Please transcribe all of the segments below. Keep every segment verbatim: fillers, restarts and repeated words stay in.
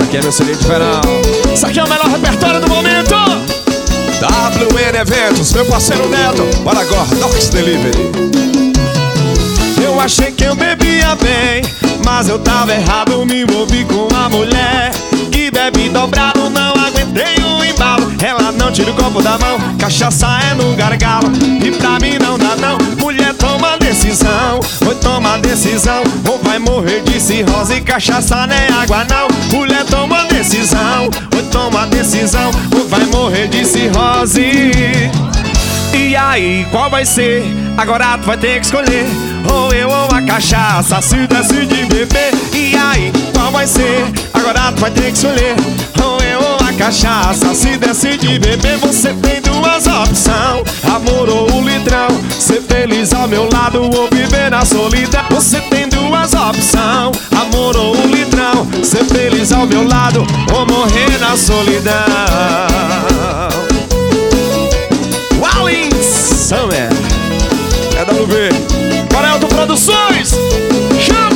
aqui é meu C D de verão. Isso aqui é o melhor repertório do momento. W N Eventos, meu parceiro Neto, para Gordox Delivery. Eu achei que eu bebia bem, mas eu tava errado, me envolvi com uma mulher que bebe dobrado, não aguentei o embalo. Ela não tira o copo da mão, cachaça é no gargalo, e pra mim não dá não. Mulher, toma decisão, ou toma decisão, ou vai morrer de cirrose. Cachaça não é água não. Mulher, toma decisão, ou toma decisão, ou vai morrer de cirrose. E aí, qual vai ser? Agora tu vai ter que escolher, ou eu ou a cachaça, se decide beber. E aí, qual vai ser? Agora tu vai ter que escolher, ou eu ou a cachaça, se decide beber. Você tem duas opções, amor ou um litrão, ser feliz ao meu lado ou viver na solidão. Você tem duas opções, amor ou um litrão, ser feliz ao meu lado ou morrer na solidão. Summer é W V, Corelto Produções. Chama!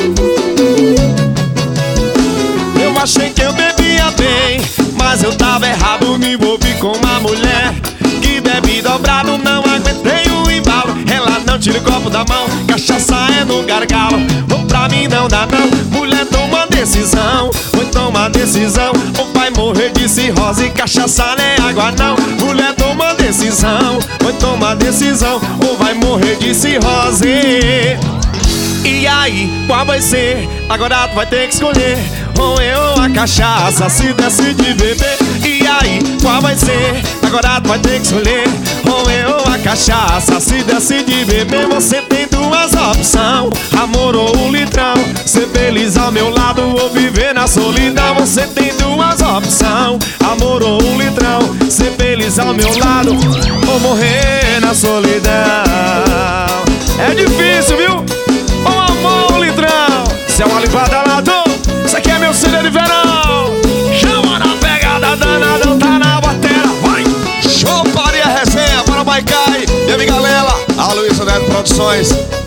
Eu achei que eu bebia bem, mas eu tava errado, me envolvi com uma mulher que bebe dobrado, não aguentei o embalo. Ela não tira o copo da mão, cachaça é no gargalo, ou pra mim não dá não. Mulher, toma decisão, ou toma decisão, ou vai morrer de cirrose. Cachaça não é água não. Mulher, toma decisão, ou toma decisão, ou vai morrer de cirrose. E aí, qual vai ser? Agora tu vai ter que escolher, ou eu ou a cachaça, se decide beber. E aí, qual vai ser? Agora tu vai ter que escolher, ou eu ou a cachaça, se decide beber. Você tem duas opções, amor ou um litrão, ser feliz ao meu lado ou viver na solidão. Você tem duas opções, amor ou um litrão, ser feliz ao meu lado ou morrer na solidão. É difícil, viu? Ou amor ou um litrão, se é uma limpada lá, isso aqui é meu C D de verão. Chama na pegada danada, tá na batera, vai! Show, Paria Resenha, para o Maicai e a minha galera, a Luísa Neto Produções.